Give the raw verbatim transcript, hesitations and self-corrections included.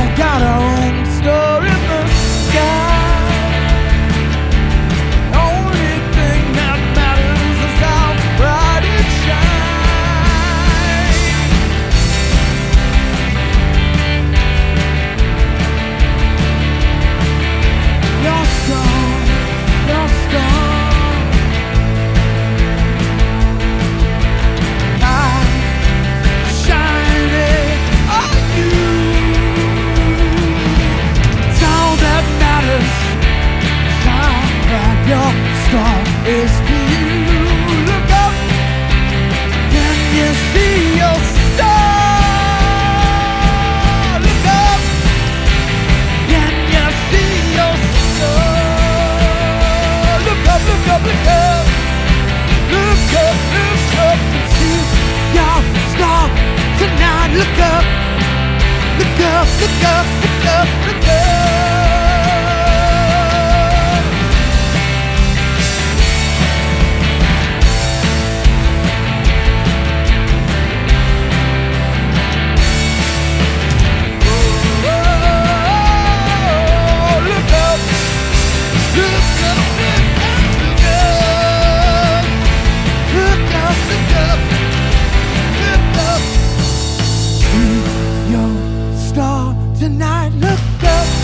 all got our own star in the sky. Only thing that matters is how bright it shines. Your star, your star. Your star is for you. Look up, can you see your star? Look up, can you see your star? Look up, look up, look up, look up, look up and see your star tonight. Look up, look up, look up, look up, look up. Tonight, look up.